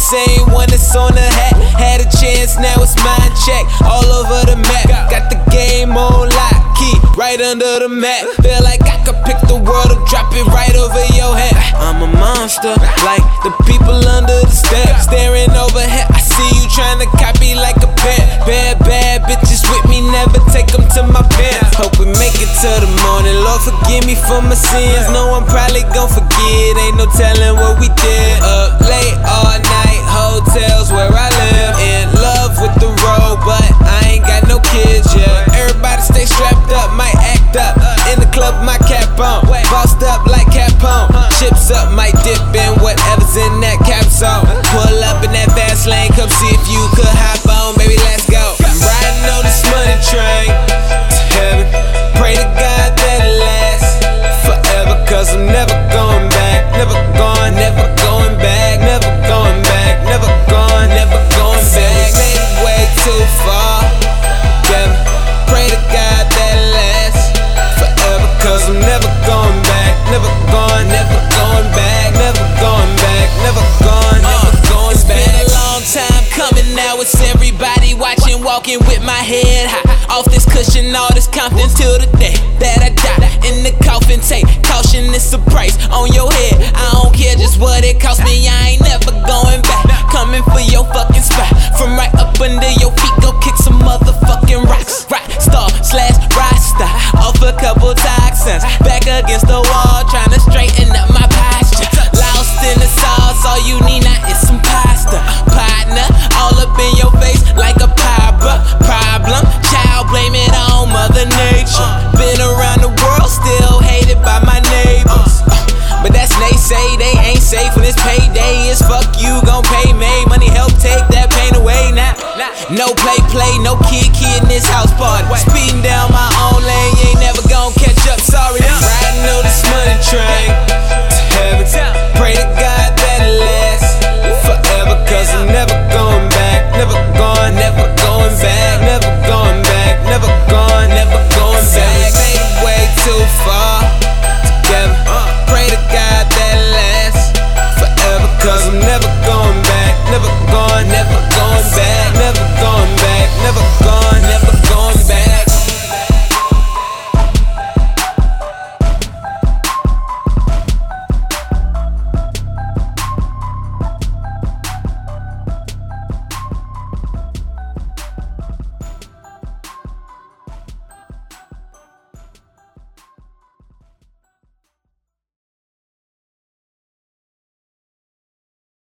same one that's on the hat. Had a chance, now it's mind check. All over the map, got the game on lock, key right under the mat. Feel like I could pick the world up, drop it right over your head. I'm a monster, like the people under the steps. Staring overhead, I see you trying to copy like a pet. Bad bitches with me, never take them to my pants. Hope we make it to the morning, Lord forgive me for my sins. No one probably gon' forget, ain't no telling what we did. Up late all night, hotels where I live. In love with the road, but I ain't got no kids yet. Everybody stay strapped up, might act up. In the club, my cap on, bossed up like Capone. Chips up, might dip in whatever's in that capsule. Pull up in that fast lane, come see if you could hop on, baby, let's go. I'm riding on this money train to heaven. Pray to God that it lasts forever, cause I'm never going back. Never going back, never going back, never going back. Made it way too far, yeah. Pray to God that it lasts forever, cause I'm never going back. Never going back, never going back, never going back. It's been a long time coming now, it's everybody watching, walking with my head high. Off this cushion, all this confidence till the day that I die. In the coffin, take caution, it's a price on your head. I don't care just what it cost me, I ain't never going back. Coming for your fucking spot, from right up under your feet, go kick some motherfucking rocks. Rockstar / rockstar, off a couple toxins, back against the wall, trying to straighten up my posture. Lost in the sauce, all you need now is some pasta. Partner, all up in your face like a problem. Child, blame it on Mother Nature. Been around the world, still hated by my neighbors. But that's naysay, they ain't safe when it's payday. It's fuck you, gon' pay me. Money help take that pain away now. No play, no kid in this house party.